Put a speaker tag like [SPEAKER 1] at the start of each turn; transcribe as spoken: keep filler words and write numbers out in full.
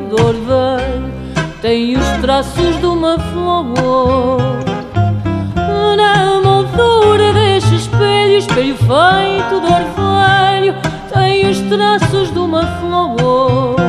[SPEAKER 1] de orvalho, tem os traços de uma flor. Na moldura deste espelho, espelho feito de orvalho, tem os traços de uma flor.